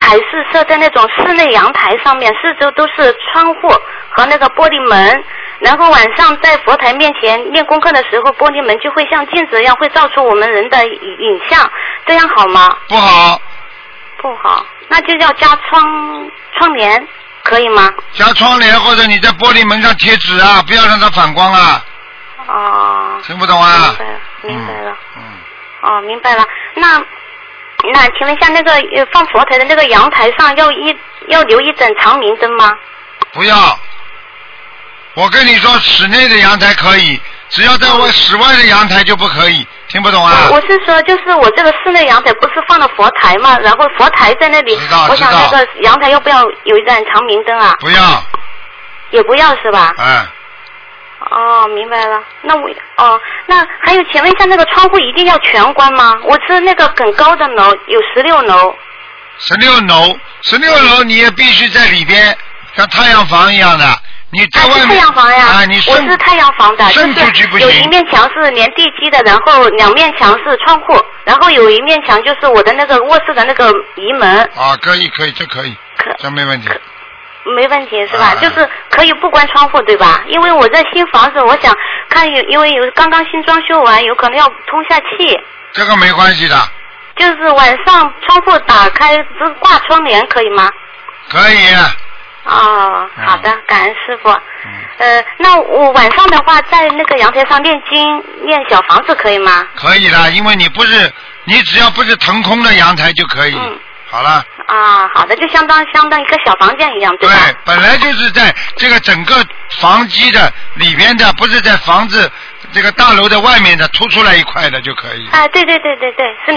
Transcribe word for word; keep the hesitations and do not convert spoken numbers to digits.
还是设在那种室内阳台上面，四周都是窗户和那个玻璃门，然后晚上在佛台面前念功课的时候，玻璃门就会像镜子一样会照出我们人的影像，这样好吗？ 不好。 不好，那就要加窗窗帘，可以吗？ 加窗帘或者你在玻璃门上贴纸啊，不要让它反光啊。 哦。 听不懂啊？ 明白了，明白了。 嗯。嗯哦，明白了。那那请问一下，那个呃放佛台的那个阳台上要一要留一盏长明灯吗？ 不要。我跟你说，室内的阳台可以，只要在我室外的阳台就不可以。听不懂啊？ 我是说，就是我这个室内阳台不是放了佛台吗？然后佛台在那里，我想那个阳台要不要有一盏长明灯啊？ 不要。 也不要是吧？ 哎。 哦，明白了。那我哦，那还有，请问一下，那个窗户一定要全关吗？我是那个很高的楼，有十六楼。 十六楼，十六楼你也必须在里边，像太阳房一样的。你在外面。 啊，是太阳房呀！ 啊，你我是太阳房的，就是有一面墙是连地基的，然后两面墙是窗户，然后有一面墙就是我的那个卧室的那个移门。 啊，可以可以，这可以，可这没问题。 没问题是吧？啊、就是可以不关窗户对吧？因为我在新房子，我想看有，因为有刚刚新装修完，有可能要通下气。 这个没关系的。 就是晚上窗户打开，只挂窗帘可以吗？ 可以。 哦，好的，嗯、感恩师傅。 嗯。 呃，那我晚上的话，在那个阳台上念经、念小房子可以吗？ 可以的，因为你不是，你只要不是腾空的阳台就可以。嗯。好了。 啊，好的，就相当相当一个小房间一样，对吧？ 对，本来就是在这个整个房基的里边的，不是在房子这个大楼的外面的凸出来一块的就可以。 哎，对对对对对，是。